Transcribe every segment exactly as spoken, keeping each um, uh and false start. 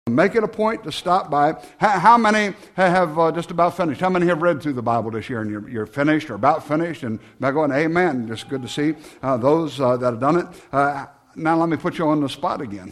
Make it a point to stop by. How many have uh, just about finished? How many have read through the Bible this year and you're, you're finished or about finished? And by going, amen. Just good to see uh, those uh, that have done it. Uh, now let me put you on the spot again.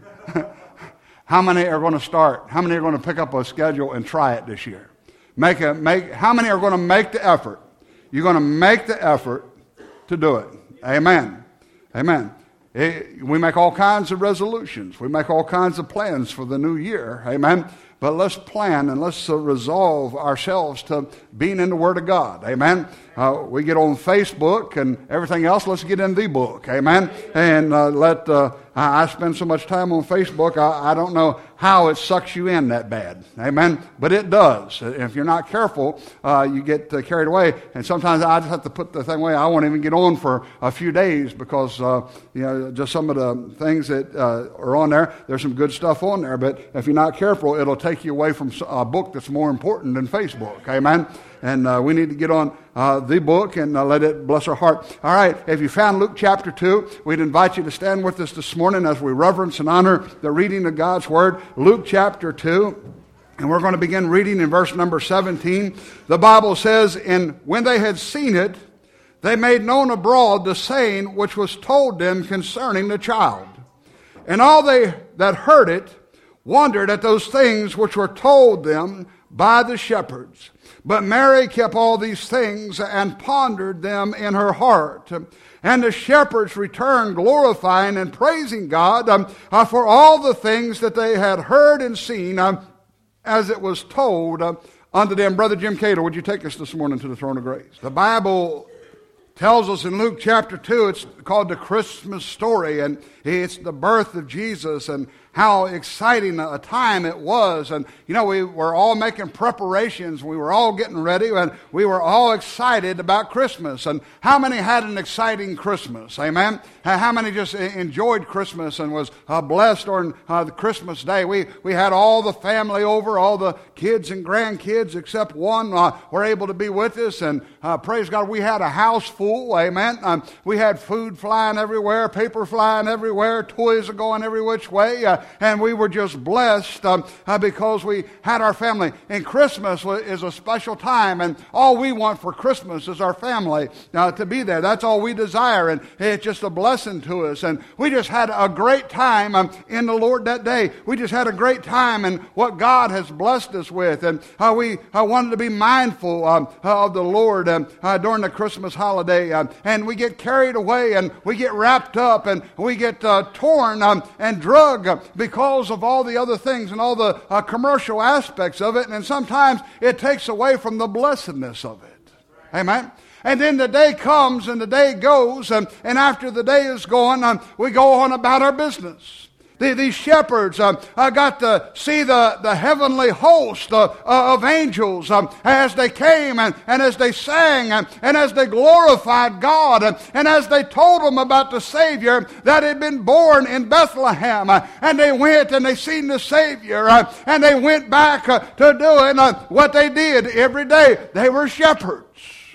How many are going to start? How many are going to pick up a schedule and try it this year? Make a make. How many are going to make the effort? You're going to make the effort to do it. Amen. Amen. It, we make all kinds of resolutions. We make all kinds of plans for the new year. Amen. But let's plan and let's uh, resolve ourselves to being in the Word of God. Amen. Uh, we get on Facebook and everything else. Let's get in the book. Amen. And uh, let uh, I spend so much time on Facebook. I, I don't know how it sucks you in that bad. Amen. But it does. If you're not careful, uh, you get uh, carried away. And sometimes I just have to put the thing away. I won't even get on for a few days because uh, you know just some of the things that uh, are on there. There's some good stuff on there. But if you're not careful, it'll take you away from a book that's more important than Facebook. Amen. And uh, we need to get on uh, the book and uh, let it bless our heart. All right, if you found Luke chapter two, we'd invite you to stand with us this morning as we reverence and honor the reading of God's Word. Luke chapter two, and we're going to begin reading in verse number seventeen. The Bible says, "And when they had seen it, they made known abroad the saying which was told them concerning the child. And all they that heard it wondered at those things which were told them by the shepherds. But Mary kept all these things and pondered them in her heart. And the shepherds returned, glorifying and praising God um, uh, for all the things that they had heard and seen um, as it was told uh, unto them." Brother Jim Cato, would you take us this morning to the throne of grace? The Bible tells us in Luke chapter two, it's called the Christmas story, and it's the birth of Jesus and how exciting a time it was. And, you know, we were all making preparations. We were all getting ready, and we were all excited about Christmas. And how many had an exciting Christmas? Amen? How many just enjoyed Christmas and was uh, blessed on uh, the Christmas day? We we had all the family over, all the kids and grandkids except one uh, were able to be with us. And uh, praise God, we had a house full. Amen? Um, we had food flying everywhere, paper flying everywhere, toys are going every which way. Uh, And we were just blessed um, uh, because we had our family. And Christmas is a special time. And all we want for Christmas is our family uh, to be there. That's all we desire. And it's just a blessing to us. And we just had a great time um, in the Lord that day. We just had a great time in what God has blessed us with. And uh, we uh, wanted to be mindful um, of the Lord um, uh, during the Christmas holiday. Um, and we get carried away and we get wrapped up and we get uh, torn um, and drug uh, because of all the other things and all the uh, commercial aspects of it. And sometimes it takes away from the blessedness of it. Amen. And then the day comes and the day goes. And, and after the day is gone, um, we go on about our business. The, these shepherds um, uh, got to see the, the heavenly host uh, uh, of angels um, as they came and, and as they sang and, and as they glorified God and, and as they told them about the Savior that had been born in Bethlehem. Uh, and they went and they seen the Savior uh, and they went back uh, to doing uh, what they did every day. They were shepherds.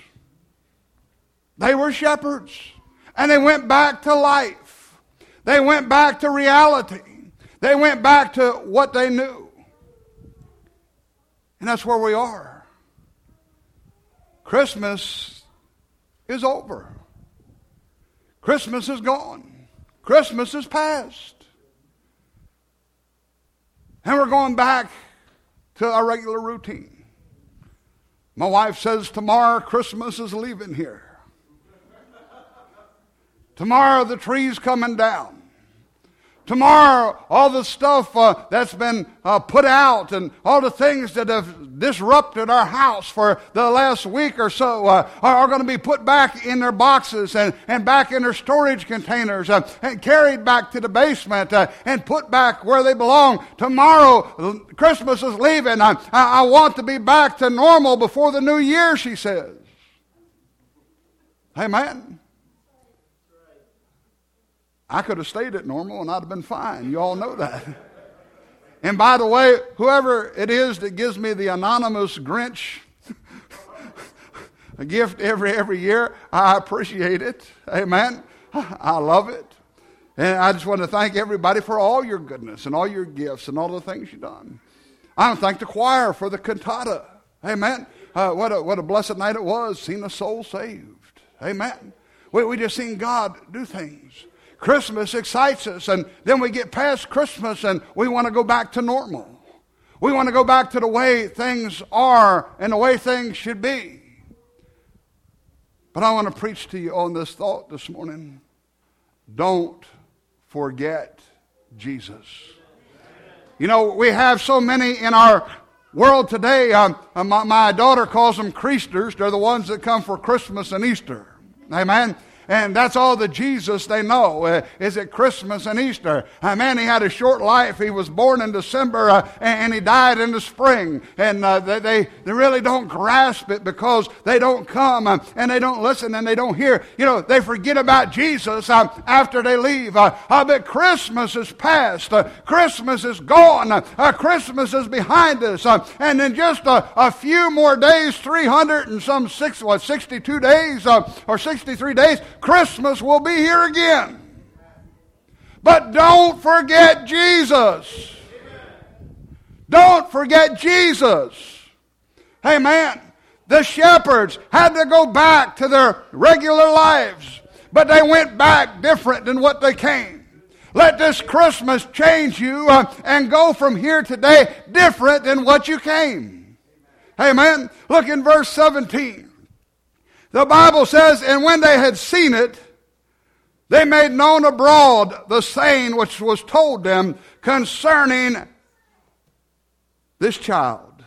They were shepherds. And they went back to life. They went back to reality. They went back to what they knew. And that's where we are. Christmas is over. Christmas is gone. Christmas is past. And we're going back to our regular routine. My wife says tomorrow Christmas is leaving here. Tomorrow the tree's coming down. Tomorrow, all the stuff uh, that's been uh, put out and all the things that have disrupted our house for the last week or so uh, are, are going to be put back in their boxes and, and back in their storage containers uh, and carried back to the basement uh, and put back where they belong. Tomorrow, Christmas is leaving. I, I want to be back to normal before the new year, she says. Amen. I could have stayed at normal and I'd have been fine. You all know that. And by the way, whoever it is that gives me the anonymous Grinch a gift every every year, I appreciate it. Amen. I love it. And I just want to thank everybody for all your goodness and all your gifts and all the things you've done. I want to thank the choir for the cantata. Amen. Uh, what, a, what a blessed night it was, seeing a soul saved. Amen. We, we just seen God do things. Christmas excites us, and then we get past Christmas and we want to go back to normal. We want to go back to the way things are and the way things should be. But I want to preach to you on this thought this morning. Don't forget Jesus. You know, we have so many in our world today. Um, my, my daughter calls them Creasters. They're the ones that come for Christmas and Easter. Amen. And that's all the Jesus they know, uh, is at Christmas and Easter. Uh, man, he had a short life. He was born in December uh, and, and he died in the spring. And uh, they, they, they really don't grasp it because they don't come uh, and they don't listen and they don't hear. You know, they forget about Jesus uh, after they leave. Uh, uh, but Christmas is past. Uh, Christmas is gone. Uh, uh, Christmas is behind us. Uh, and in just uh, a few more days, three hundred and some six, what, sixty-two days uh, or sixty-three days, Christmas will be here again. But don't forget Jesus. Don't forget Jesus. Amen. The shepherds had to go back to their regular lives, but they went back different than what they came. Let this Christmas change you uh, and go from here today different than what you came. Amen. Look in verse seventeen. The Bible says, and when they had seen it, they made known abroad the saying which was told them concerning this child.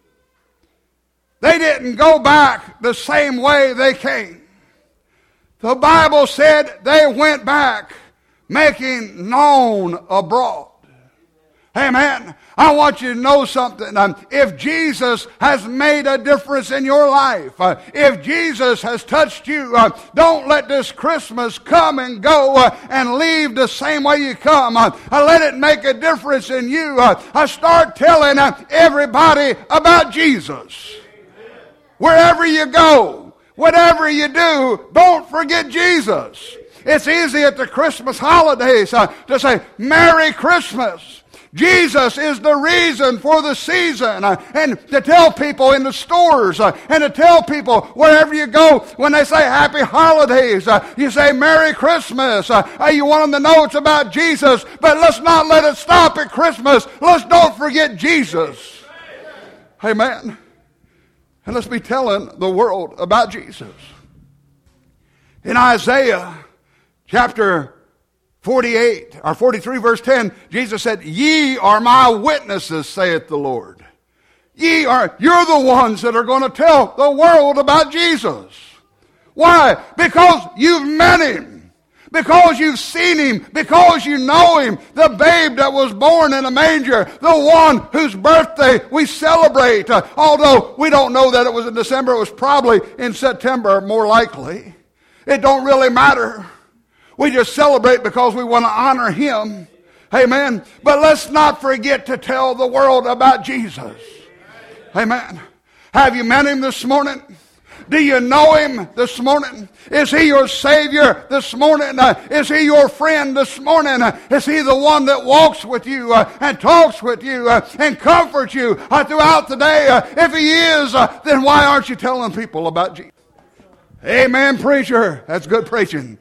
They didn't go back the same way they came. The Bible said they went back making known abroad. Amen. I want you to know something. Um, if Jesus has made a difference in your life, uh, if Jesus has touched you, uh, don't let this Christmas come and go uh, and leave the same way you come. Uh, uh, let it make a difference in you. Uh, uh, start telling uh, everybody about Jesus. Wherever you go, whatever you do, don't forget Jesus. It's easy at the Christmas holidays uh, to say, Merry Christmas. Jesus is the reason for the season. Uh, and to tell people in the stores uh, and to tell people wherever you go, when they say happy holidays, uh, you say Merry Christmas. Uh, uh, you want them to know it's about Jesus, but let's not let it stop at Christmas. Let's don't forget Jesus. Amen. And let's be telling the world about Jesus. In Isaiah chapter forty-eight, or forty-three, verse ten, Jesus said, ye are my witnesses, saith the Lord. Ye are, you're the ones that are going to tell the world about Jesus. Why? Because you've met him. Because you've seen him. Because you know him. The babe that was born in a manger. The one whose birthday we celebrate. Uh, although we don't know that it was in December, it was probably in September, more likely. It don't really matter. We just celebrate because we want to honor him. Amen. But let's not forget to tell the world about Jesus. Amen. Have you met him this morning? Do you know him this morning? Is he your Savior this morning? Uh, is he your friend this morning? Uh, is he the one that walks with you uh, and talks with you uh, and comforts you uh, throughout the day? Uh, if he is, uh, then why aren't you telling people about Jesus? Amen, preacher. That's good preaching.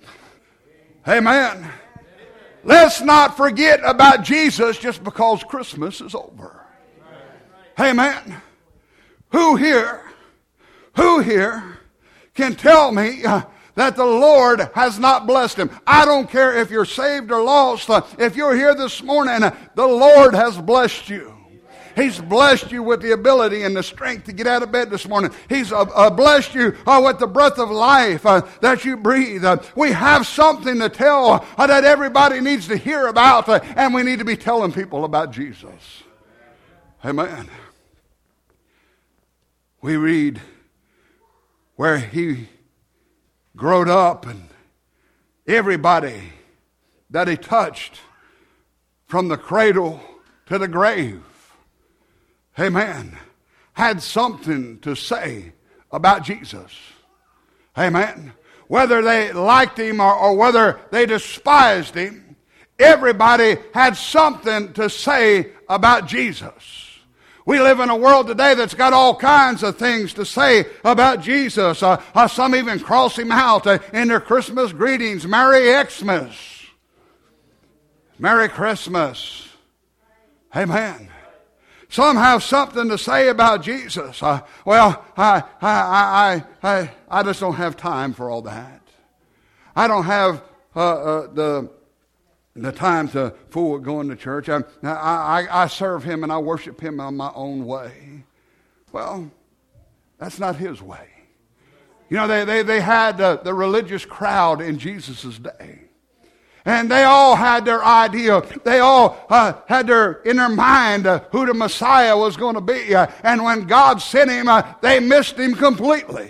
Amen. Let's not forget about Jesus just because Christmas is over. Amen. Who here, who here can tell me uh, that the Lord has not blessed him? I don't care if you're saved or lost. Uh, if you're here this morning, uh, the Lord has blessed you. He's blessed you with the ability and the strength to get out of bed this morning. He's uh, uh, blessed you uh, with the breath of life uh, that you breathe. Uh, we have something to tell uh, that everybody needs to hear about, uh, and we need to be telling people about Jesus. Amen. We read where he growed up and everybody that he touched from the cradle to the grave, amen, had something to say about Jesus. Amen. Whether they liked him or, or whether they despised him, Everybody had something to say about Jesus. We live in a world today that's got all kinds of things to say about Jesus. Uh, uh, some even cross him out uh, in their Christmas greetings. Merry Xmas. Merry Christmas. Amen. Some have something to say about Jesus. Uh, well, I, I, I, I, I just don't have time for all that. I don't have uh, uh, the the time to fool going to church. I, I, I serve him and I worship him on my own way. Well, that's not his way. You know, they, they, they had uh, the religious crowd in Jesus' day. And they all had their idea. They all uh, had their in their mind uh, who the Messiah was going to be. Uh, and when God sent him, uh, they missed him completely.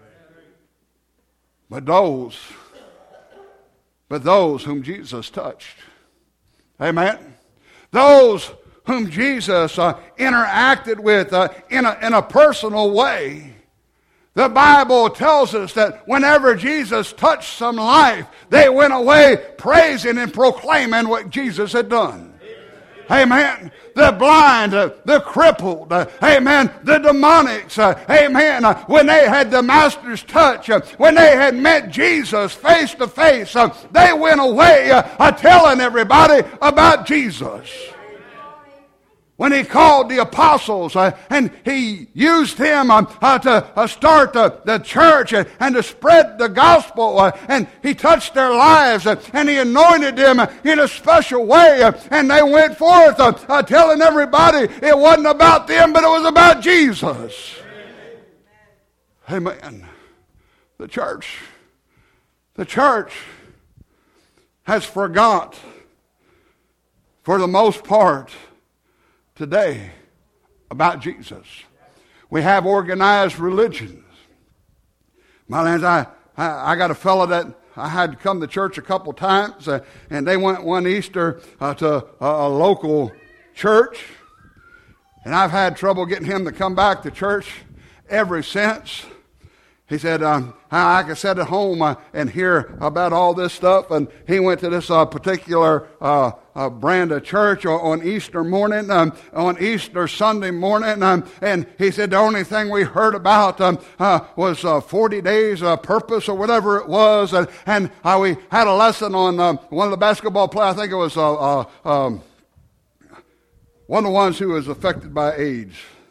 But those... But those whom Jesus touched, amen, those whom Jesus uh, interacted with uh, in, a, in a personal way, the Bible tells us that whenever Jesus touched some life, they went away praising and proclaiming what Jesus had done. Amen. The blind, uh, the crippled, uh, amen, the demonics, uh, amen. Uh, when they had the Master's touch, uh, when they had met Jesus face to face, uh, they went away uh, uh, telling everybody about Jesus. When he called the apostles uh, and he used them uh, uh, to uh, start uh, the church uh, and to spread the gospel, uh, and he touched their lives uh, and he anointed them uh, in a special way, uh, and they went forth uh, uh, telling everybody it wasn't about them but it was about Jesus. Amen. Amen. The church, the church has forgot for the most part today about Jesus. We have organized religions. My lands, I, I, I got a fellow that I had to come to church a couple times, uh, and they went one Easter uh, to a, a local church, and I've had trouble getting him to come back to church ever since. He said, um, I could sit at home uh, and hear about all this stuff. And he went to this uh, particular uh, uh, brand of church on Easter morning, um, on Easter Sunday morning. Um, and he said the only thing we heard about um, uh, was uh, forty days uh, purpose or whatever it was. And, and uh, we had a lesson on um, one of the basketball players. I think it was uh, uh, um, one of the ones who was affected by AIDS.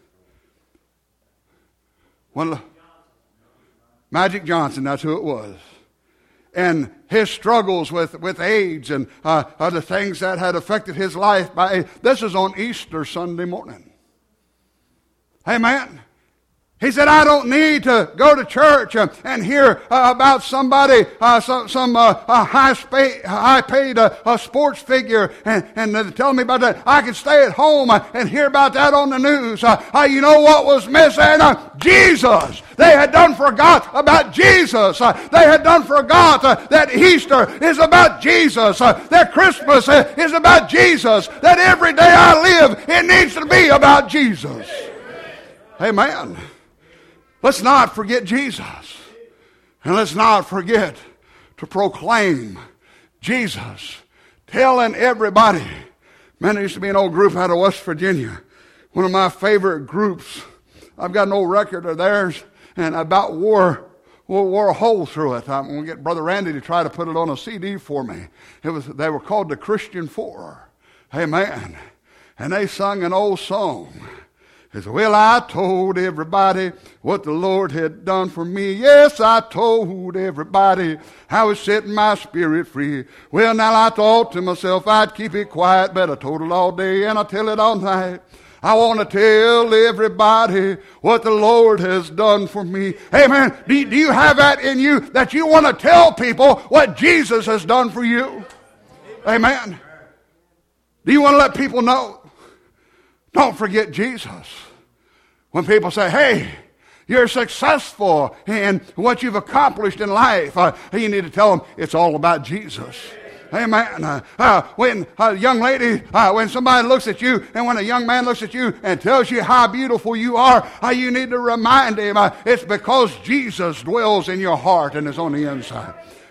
One of the... Magic Johnson, that's who it was. And his struggles with, with AIDS and uh, other things that had affected his life. By This is on Easter Sunday morning. Amen. He said, I don't need to go to church uh, and hear uh, about somebody, uh, some, some uh, uh, high-paid, high-paid uh, uh, sports figure, and, and uh, tell me about that. I can stay at home uh, and hear about that on the news. Uh, uh, you know what was missing? Uh, Jesus. They had done forgot about Jesus. Uh, they had done forgot uh, that Easter is about Jesus. Uh, that Christmas uh, is about Jesus. That every day I live, it needs to be about Jesus. Amen. Let's not forget Jesus. And let's not forget to proclaim Jesus. Telling everybody. Man, there used to be an old group out of West Virginia. One of my favorite groups. I've got an old record of theirs. And I about wore, wore a hole through it. I'm going to get Brother Randy to try to put it on a C D for me. It was, they were called the Christian Four. Amen. And they sung an old song. He said, well, I told everybody what the Lord had done for me. Yes, I told everybody how it set my spirit free. Well, now I thought to myself I'd keep it quiet, but I told it all day and I tell it all night. I want to tell everybody what the Lord has done for me. Amen. Do you, do you have that in you, that you want to tell people what Jesus has done for you? Amen. Do you want to let people know? Don't forget Jesus. When people say, hey, you're successful in what you've accomplished in life, uh, you need to tell them it's all about Jesus. Amen. Uh, uh, when a young lady, uh, when somebody looks at you, and when a young man looks at you and tells you how beautiful you are, uh, you need to remind him uh, it's because Jesus dwells in your heart and is on the inside.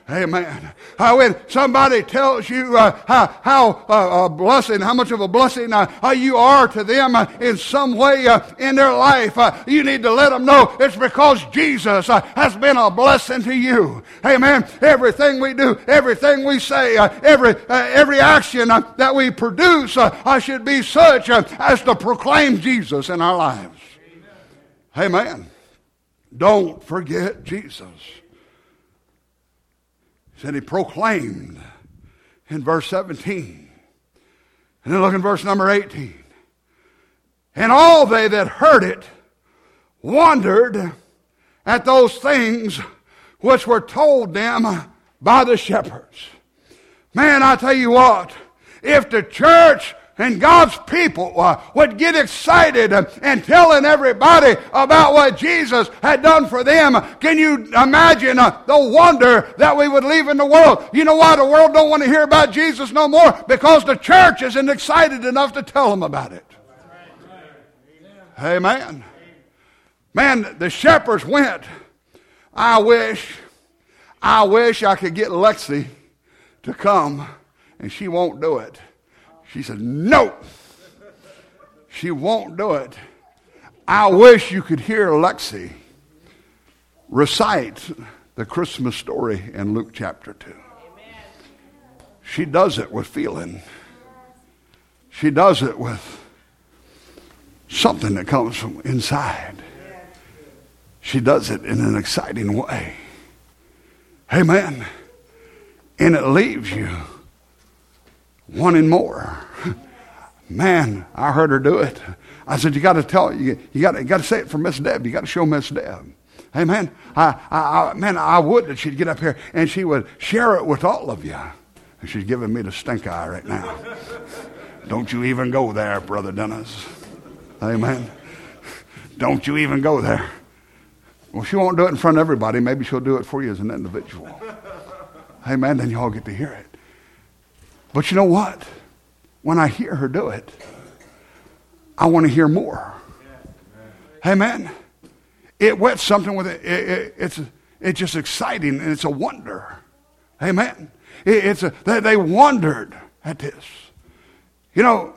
Amen. Uh, when somebody tells you uh, how, how uh, a blessing, how much of a blessing uh, uh, you are to them uh, in some way uh, in their life, uh, you need to let them know it's because Jesus uh, has been a blessing to you. Amen. Everything we do, everything we say, uh, every uh, every action uh, that we produce uh, uh, should be such uh, as to proclaim Jesus in our lives. Amen. Amen. Don't forget Jesus. He said he proclaimed in verse seventeen. And then look in verse number eighteen. And all they that heard it wondered at those things which were told them by the shepherds. Man, I tell you what, if the church and God's people uh, would get excited uh, and telling everybody about what Jesus had done for them, can you imagine uh, the wonder that we would leave in the world? You know why the world don't want to hear about Jesus no more? Because the church isn't excited enough to tell them about it. Amen. Man, the shepherds went. I wish, I wish I could get Lexi to come, and she won't do it. She said, no, she won't do it. I wish you could hear Lexi recite the Christmas story in Luke chapter two. Amen. She does it with feeling. She does it with something that comes from inside. She does it in an exciting way. Amen. And it leaves you wanting more. Man, I heard her do it. I said, you got to tell, you, you got you got to say it for Miss Deb. You got to show Miss Deb. Amen. I, I, I, man, I would that she'd get up here and she would share it with all of you. And she's giving me the stink eye right now. Don't you even go there, Brother Dennis. Amen. Don't you even go there. Well, she won't do it in front of everybody. Maybe she'll do it for you as an individual. Amen. Then you all get to hear it. But you know what? When I hear her do it, I want to hear more. Amen. It wets something with it. it, it it's it's just exciting and it's a wonder. Amen. It, it's a, they, they wondered at this. You know,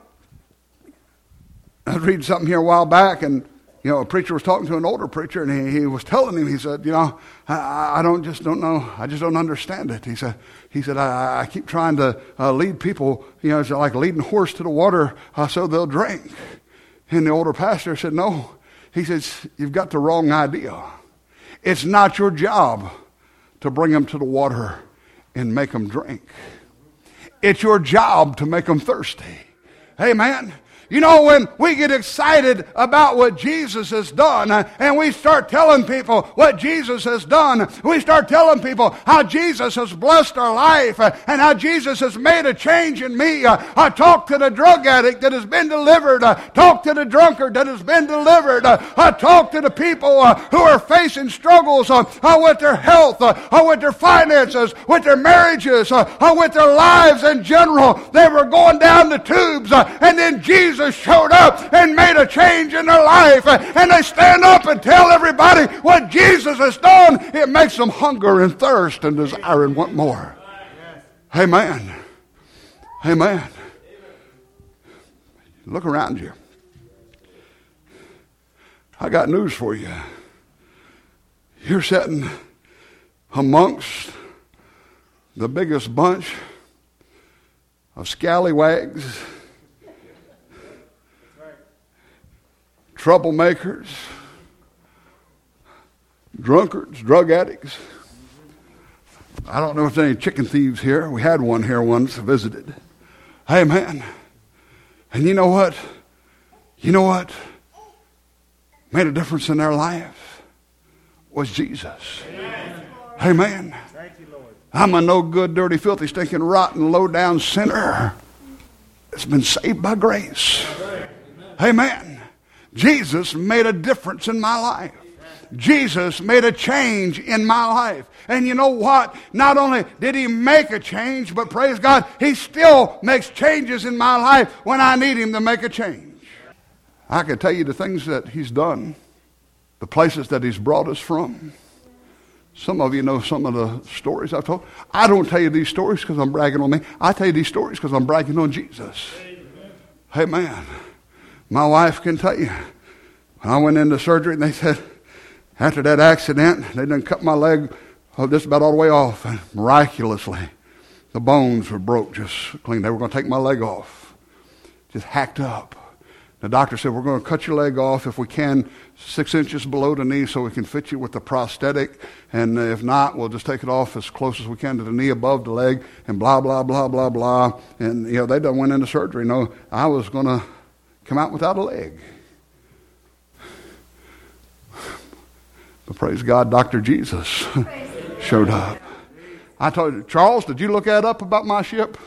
I was reading something here a while back, and you know, a preacher was talking to an older preacher, and he, he was telling him, he said, you know, I, I don't just don't know, I just don't understand it. He said, he said, I, I keep trying to uh, lead people, you know, it's like leading a horse to the water uh, so they'll drink. And the older pastor said, no. He says, you've got the wrong idea. It's not your job to bring them to the water and make them drink. It's your job to make them thirsty. Amen. You know, when we get excited about what Jesus has done uh, and we start telling people what Jesus has done, we start telling people how Jesus has blessed our life uh, and how Jesus has made a change in me. Uh, I talk to the drug addict that has been delivered. Uh, talk to the drunkard that has been delivered. Uh, I talk to the people uh, who are facing struggles uh, uh, with their health, uh, uh, with their finances, with their marriages, uh, uh, with their lives in general. They were going down the tubes uh, and then Jesus showed up and made a change in their life, and they stand up and tell everybody what Jesus has done. It makes them hunger and thirst and desire and want more. Amen. Amen. Look around you. I got news for you. You're sitting amongst the biggest bunch of scallywags, troublemakers, drunkards, drug addicts. I don't know if there's any chicken thieves here. We had one here once, visited. Amen. And you know what? You know what made a difference in their life? Was Jesus. Amen. Amen. Thank you, Lord. I'm a no good, dirty, filthy, stinking, rotten, low down sinner that's been saved by grace. Amen. Amen. Jesus made a difference in my life. Jesus made a change in my life. And you know what? Not only did he make a change, but praise God, he still makes changes in my life when I need him to make a change. I can tell you the things that he's done, the places that he's brought us from. Some of you know some of the stories I've told. I don't tell you these stories because I'm bragging on me. I tell you these stories because I'm bragging on Jesus. Amen. Amen. My wife can tell you. When I went into surgery, and they said, after that accident, they done cut my leg just about all the way off. And miraculously, the bones were broke just clean. They were going to take my leg off. Just hacked up. The doctor said, we're going to cut your leg off if we can, six inches below the knee so we can fit you with the prosthetic. And if not, we'll just take it off as close as we can to the knee above the leg and blah, blah, blah, blah, blah. And, you know, they done went into surgery. No, I was going to come out without a leg. But praise God, Doctor Jesus showed up. I told you, Charles, did you look that up about my ship?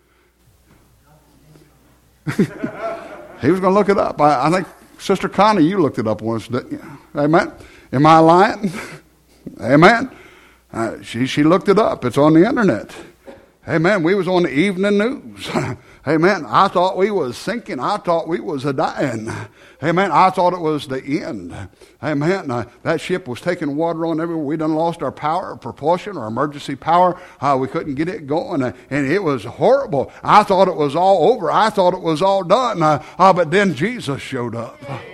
He was going to look it up. I, I think Sister Connie, you looked it up once, didn't you? Amen. Am I lying? Amen. Uh, she she looked it up. It's on the internet. Amen. We was on the evening news. Amen. I thought we was sinking. I thought we was a dying. Amen. I thought it was the end. Amen. Uh, that ship was taking water on everywhere. We done lost our power, propulsion, or emergency power. Uh, we couldn't get it going. Uh, and it was horrible. I thought it was all over. I thought it was all done. Uh, uh, but then Jesus showed up.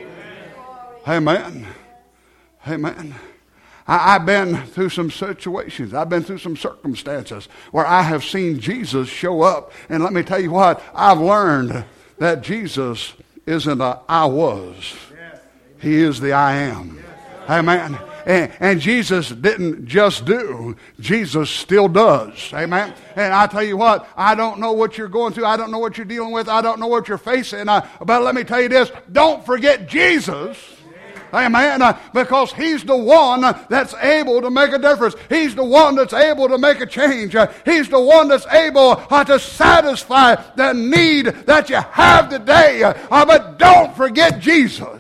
Amen. Amen. I, I've been through some situations. I've been through some circumstances where I have seen Jesus show up. And let me tell you what, I've learned that Jesus isn't a I was. He is the I am. Amen. And, and Jesus didn't just do. Jesus still does. Amen. And I tell you what, I don't know what you're going through. I don't know what you're dealing with. I don't know what you're facing. Uh, but let me tell you this. Don't forget Jesus. Amen. Uh, because He's the one that's able to make a difference. He's the one that's able to make a change. Uh, he's the one that's able uh, to satisfy the need that you have today. Uh, but don't forget Jesus.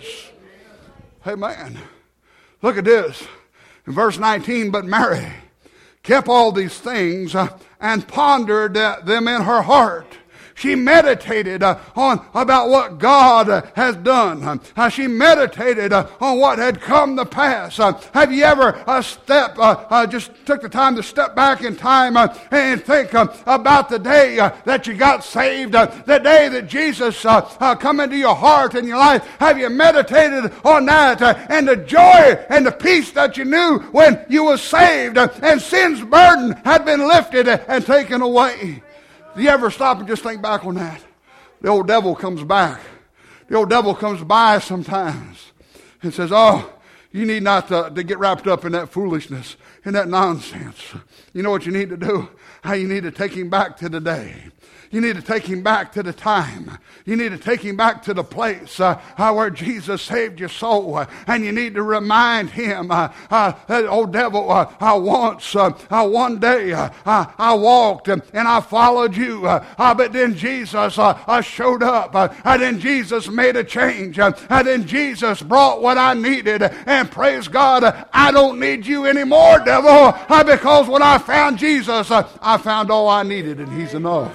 Amen. Look at this. In verse nineteen, but Mary kept all these things uh, and pondered uh, them in her heart. She meditated uh, on about what God uh, has done. Uh, she meditated uh, on what had come to pass. Uh, have you ever uh, step, uh, uh, just took the time to step back in time uh, and think uh, about the day uh, that you got saved, uh, the day that Jesus uh, uh, come into your heart and your life? Have you meditated on that uh, and the joy and the peace that you knew when you were saved uh, and sin's burden had been lifted uh, and taken away? Do you ever stop and just think back on that? The old devil comes back. The old devil comes by sometimes and says, oh, you need not to, to get wrapped up in that foolishness, in that nonsense. You know what you need to do? How you need to take him back to the day. You need to take him back to the time. You need to take him back to the place uh, uh, where Jesus saved your soul. Uh, and you need to remind him, uh, uh, that old devil, uh, uh, once, uh, uh, one day, uh, uh, I walked and, and I followed you. Uh, uh, but then Jesus uh, uh, showed up. Uh, and then Jesus made a change. Uh, and then Jesus brought what I needed. And praise God, uh, I don't need you anymore, devil. Uh, because when I found Jesus, uh, I found all I needed, and he's enough.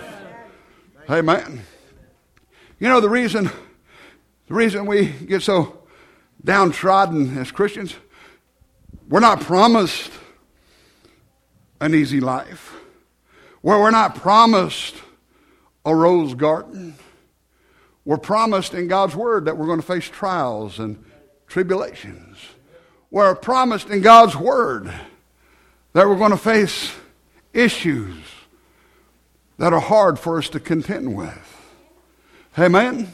Amen. You know the reason, the reason we get so downtrodden as Christians, we're not promised an easy life. Where we're not promised a rose garden. We're promised in God's Word that we're going to face trials and tribulations. We're promised in God's Word that we're going to face issues that are hard for us to contend with. Amen?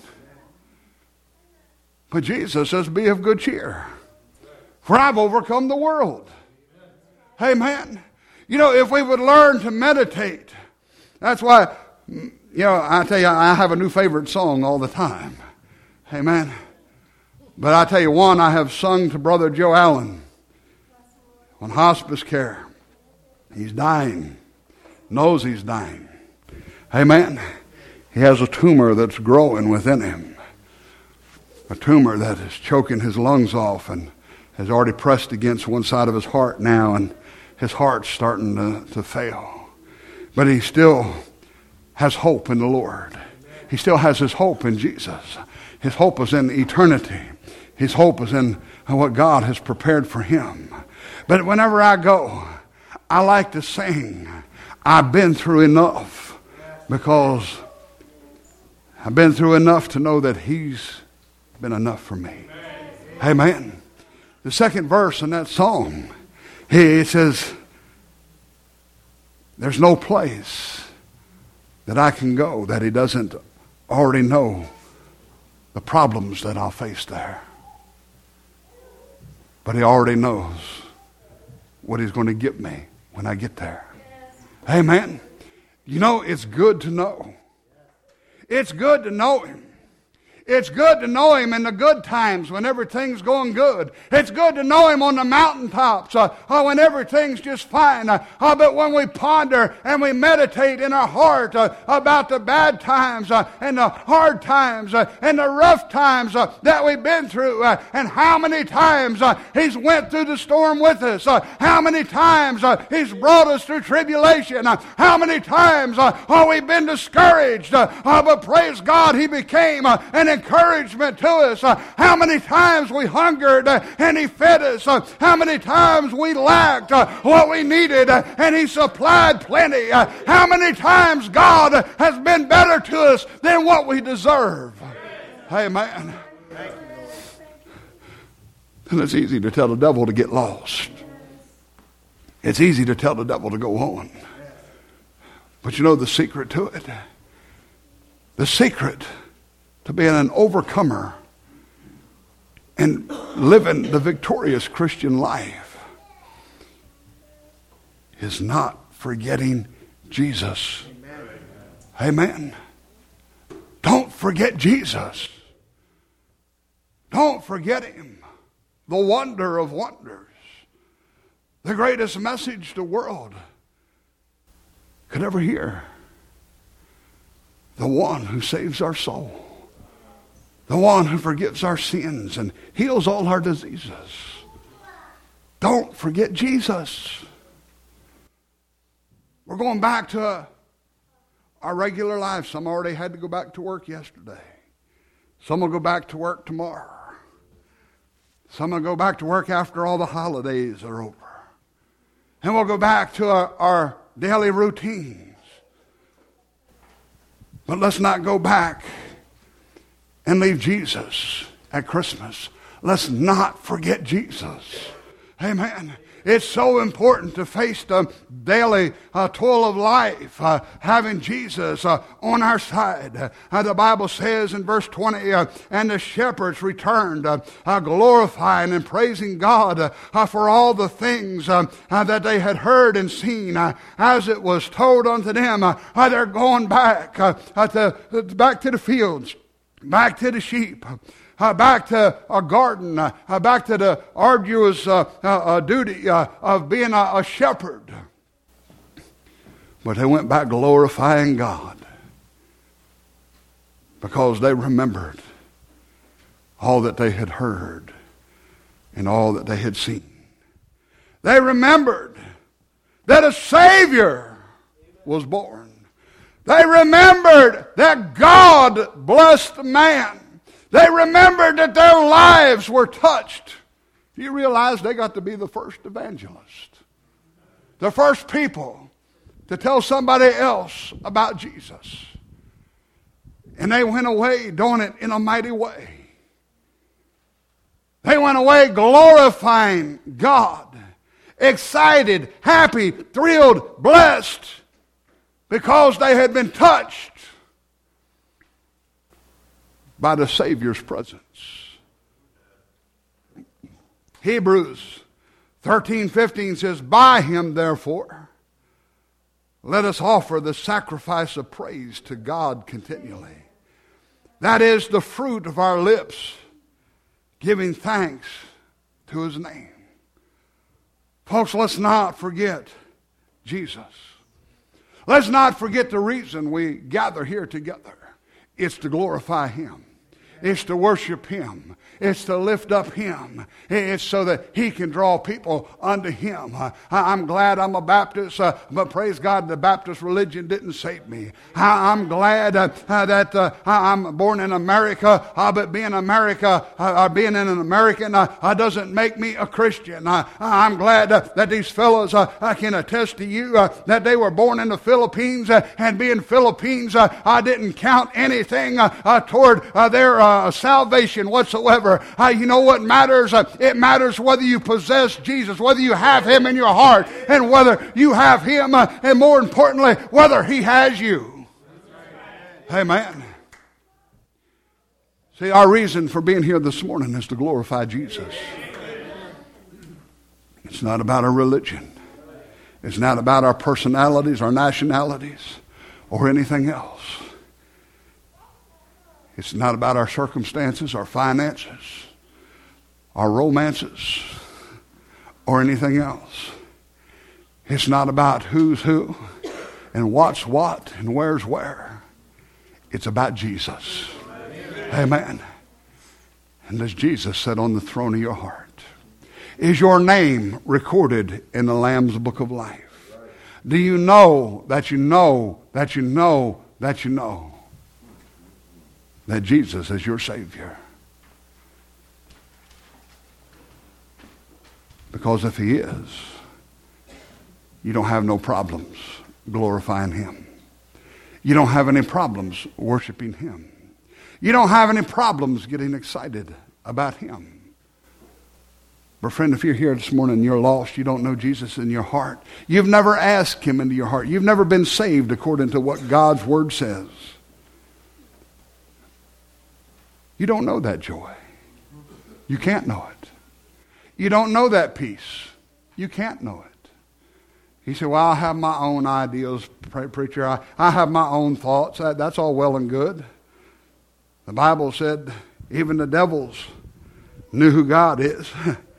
But Jesus says, be of good cheer, for I've overcome the world. Amen? You know, if we would learn to meditate, that's why, you know, I tell you, I have a new favorite song all the time. Amen? But I tell you one I have sung to Brother Joe Allen on hospice care. He's dying, knows he's dying. Amen. He has a tumor that's growing within him. A tumor that is choking his lungs off and has already pressed against one side of his heart now, and his heart's starting to, to fail. But he still has hope in the Lord. He still has his hope in Jesus. His hope is in eternity. His hope is in what God has prepared for him. But whenever I go, I like to sing, I've been through enough, because I've been through enough to know that He's been enough for me. Amen. The second verse in that song, he says, there's no place that I can go that He doesn't already know the problems that I'll face there. But He already knows what He's going to give me when I get there. Amen. You know, it's good to know. It's good to know Him. It's good to know Him in the good times when everything's going good. It's good to know Him on the mountaintops uh, uh, when everything's just fine. Uh, uh, but when we ponder and we meditate in our heart uh, about the bad times uh, and the hard times uh, and the rough times uh, that we've been through, uh, and how many times uh, He's went through the storm with us, uh, how many times uh, He's brought us through tribulation, uh, how many times uh, uh, we've been discouraged, uh, uh, but praise God, He became uh, an encouragement to us. Uh, how many times we hungered uh, and He fed us. Uh, how many times we lacked uh, what we needed uh, and He supplied plenty. Uh, how many times God uh, has been better to us than what we deserve. Amen. And it's easy to tell the devil to get lost. It's easy to tell the devil to go on. But you know the secret to it? The secret to being an overcomer and living the victorious Christian life is not forgetting Jesus. Amen. Amen. Don't forget Jesus. Don't forget Him. The wonder of wonders. The greatest message the world could ever hear. The one who saves our soul. The one who forgives our sins and heals all our diseases. Don't forget Jesus. We're going back to our regular lives. Some already had to go back to work yesterday. Some will go back to work tomorrow. Some will go back to work after all the holidays are over. And we'll go back to our, our daily routines. But let's not go back and leave Jesus at Christmas. Let's not forget Jesus. Amen. It's so important to face the daily uh, toil of life, uh, having Jesus uh, on our side. Uh, the Bible says in verse twenty, uh, and the shepherds returned, uh, uh, glorifying and praising God uh, uh, for all the things uh, uh, that they had heard and seen, uh, as it was told unto them. Uh, uh, they're going back, uh, uh, to, uh, back to the fields, back to the sheep. Uh, back to a garden, uh, uh, back to the arduous uh, uh, uh, duty uh, of being a, a shepherd. But they went back glorifying God because they remembered all that they had heard and all that they had seen. They remembered that a Savior was born. They remembered that God blessed man. They remembered that their lives were touched. Do you realize they got to be the first evangelist? The first people to tell somebody else about Jesus. And they went away doing it in a mighty way. They went away glorifying God. Excited, happy, thrilled, blessed. Because they had been touched by the Savior's presence. Hebrews thirteen fifteen says, by Him therefore let us offer the sacrifice of praise to God continually. That is the fruit of our lips, giving thanks to His name. Folks, let's not forget Jesus. Let's not forget the reason we gather here together. It's to glorify Him. It's to worship Him. It's to lift up Him. It's so that He can draw people unto Him. Uh, I'm glad I'm a Baptist, uh, but praise God, the Baptist religion didn't save me. I, I'm glad uh, uh, that uh, I'm born in America, uh, but being America, uh, or being an American uh, uh, doesn't make me a Christian. Uh, I'm glad uh, that these fellows uh, I can attest to you uh, that they were born in the Philippines, uh, and being Philippines, uh, I didn't count anything uh, uh, toward uh, their uh, salvation whatsoever. Uh, you know what matters? Uh, it matters whether you possess Jesus, whether you have Him in your heart, and whether you have Him, uh, and more importantly, whether He has you. Amen. See, our reason for being here this morning is to glorify Jesus. It's not about our religion. It's not about our personalities, our nationalities, or anything else. It's not about our circumstances, our finances, our romances, or anything else. It's not about who's who and what's what and where's where. It's about Jesus. Amen. And does Jesus sit on the throne of your heart? Is your name recorded in the Lamb's Book of Life? Do you know that you know that you know that you know that Jesus is your Savior? Because if He is, you don't have no problems glorifying Him. You don't have any problems worshiping Him. You don't have any problems getting excited about Him. But friend, if you're here this morning and you're lost, you don't know Jesus in your heart, you've never asked Him into your heart, you've never been saved according to what God's Word says, you don't know that joy. You can't know it. You don't know that peace. You can't know it. He said, well, I have my own ideas, preacher. I, I have my own thoughts. That, that's all well and good. The Bible said even the devils knew who God is.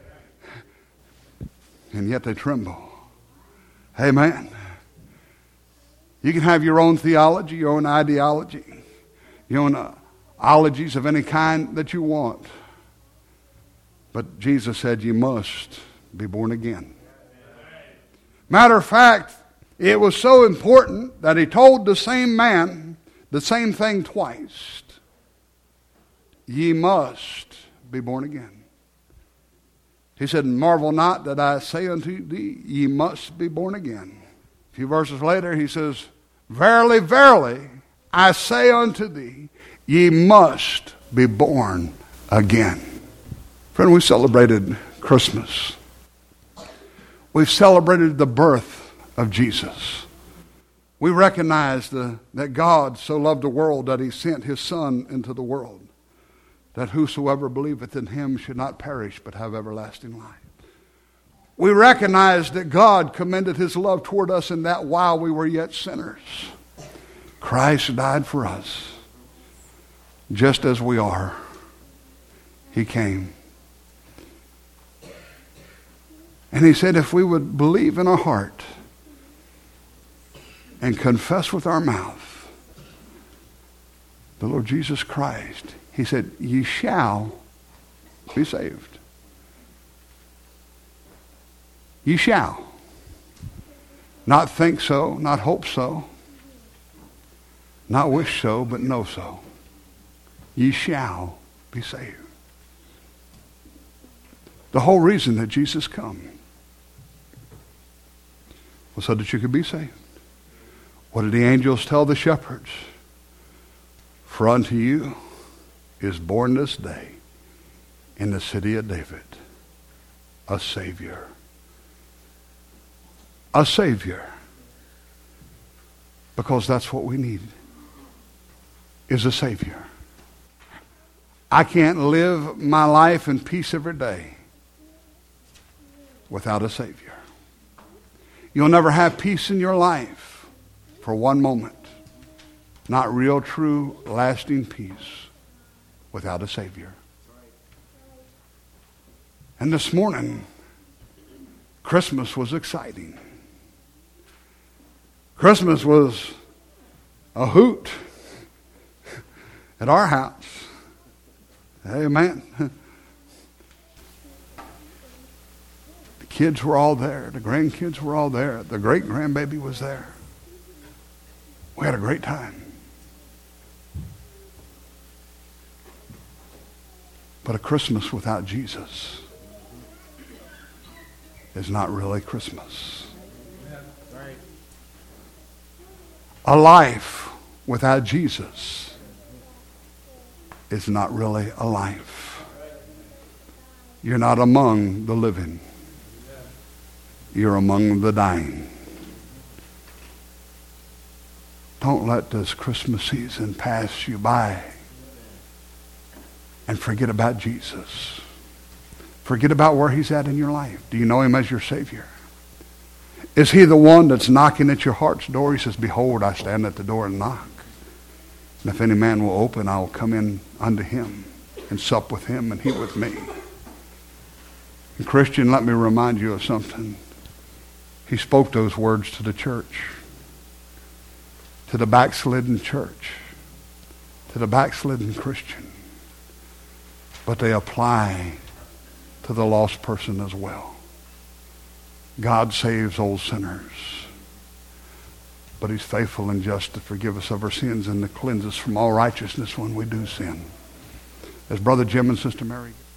And yet they tremble. Amen. You can have your own theology, your own ideology, your own uh, ologies of any kind that you want. But Jesus said you must be born again. Matter of fact, it was so important that He told the same man the same thing twice. Ye must be born again. He said, marvel not that I say unto thee, ye must be born again. A few verses later, He says, verily, verily, I say unto thee, ye must be born again. Friend, we celebrated Christmas. We've celebrated the birth of Jesus. We recognize the, that God so loved the world that He sent His Son into the world, that whosoever believeth in Him should not perish but have everlasting life. We recognize that God commended His love toward us in that while we were yet sinners, Christ died for us. Just as we are, He came. And He said if we would believe in our heart and confess with our mouth the Lord Jesus Christ, He said, ye shall be saved. Ye shall. Not think so, not hope so, not wish so, but know so. Ye shall be saved. The whole reason that Jesus come was so that you could be saved. What did the angels tell the shepherds? For unto you is born this day in the city of David a Savior. A Savior. Because that's what we need, is a Savior. I can't live my life in peace every day without a Savior. You'll never have peace in your life for one moment. Not real, true, lasting peace without a Savior. And this morning, Christmas was exciting. Christmas was a hoot at our house. Amen. The kids were all there. The grandkids were all there. The great-grandbaby was there. We had a great time. But a Christmas without Jesus is not really Christmas. A life without Jesus is not really a life. You're not among the living. You're among the dying. Don't let this Christmas season pass you by and forget about Jesus. Forget about where he's at in your life. Do you know him as your Savior? Is he the one that's knocking at your heart's door? He says, behold, I stand at the door and knock. And if any man will open, I will come in unto him and sup with him and he with me. And Christian, let me remind you of something. He spoke those words to the church, to the backslidden church, to the backslidden Christian. But they apply to the lost person as well. God saves old sinners, but he's faithful and just to forgive us of our sins and to cleanse us from all righteousness when we do sin. As Brother Jim and Sister Mary